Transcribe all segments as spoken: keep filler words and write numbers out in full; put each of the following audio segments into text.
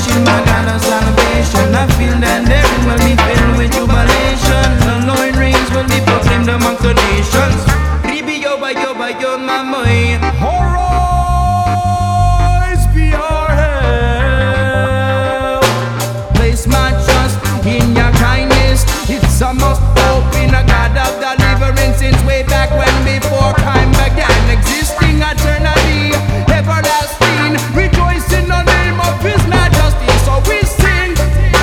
exaltation, my God of salvation. I feel that therein will be filled with jubilation. The Lord reigns will be proclaimed among the nations. Ribi yoba yoba yo mamoy. Arise, be our help. Place my trust in your kindness. It's a must hope in a God of deliverance. Since way back when before time began, existing eternally, everlasting, rejoice in the name of His majesty. So we sing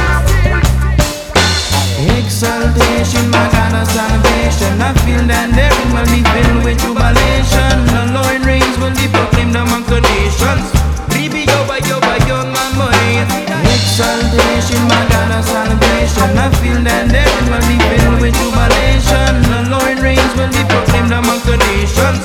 exaltation, my God of salvation. I feel that therein will be filled with jubilation. The Lord reigns will be proclaimed among the nations. Ribi yoba yoba yo mamoy. Exaltation, my God of salvation. I feel that therein will be filled with jubilation. The Lord reigns will be proclaimed among the nations.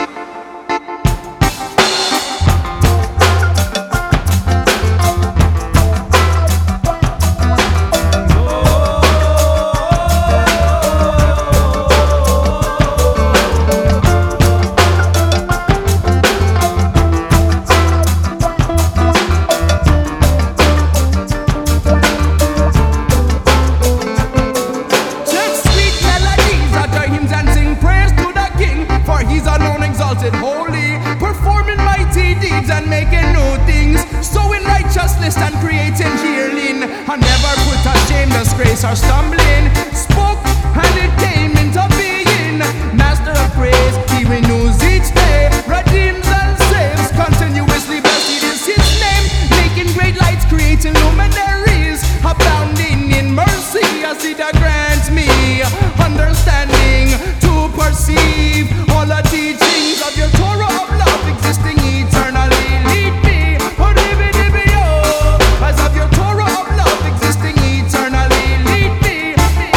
Holy, performing mighty deeds and making new things, sowing righteousness and creating healing, and never put to shame, disgrace or stumbling. Spoke and it came into being. Master of praise, He renews each day, redeems and saves, continuously blessed is His name, making great lights, creating luminaries, abounding in mercy as He grants me understanding to perceive all the teachings of your Torah of love, existing eternally. Lead me, oh, dibi, dibi, oh, as of your Torah of love, existing eternally. Lead me.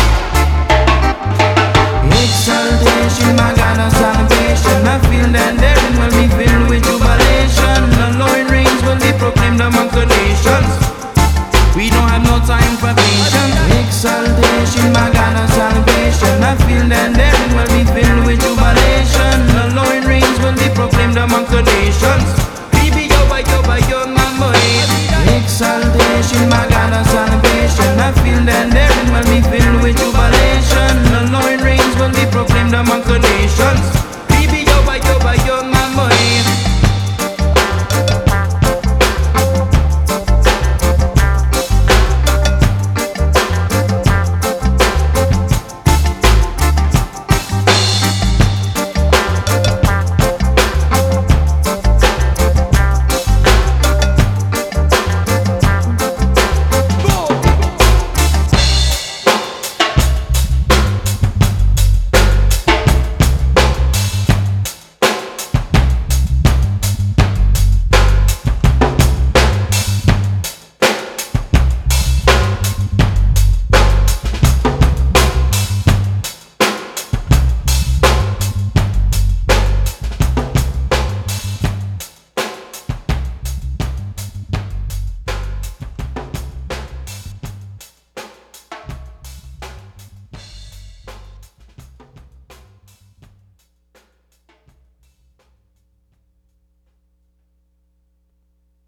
Exaltation, my God of salvation. I feel that therein will be filled with jubilation. The Lord reigns will be proclaimed among the nations. We don't have no time for patience. Exaltation, my God of salvation. I feel that therein will be filled with jubilation. The Lord reigns will be proclaimed among the nations. Ribi yoba yoba yo mamoy. Exaltation, my God of salvation. I feel that therein will be filled with jubilation. The Lord reigns will be proclaimed among the nations.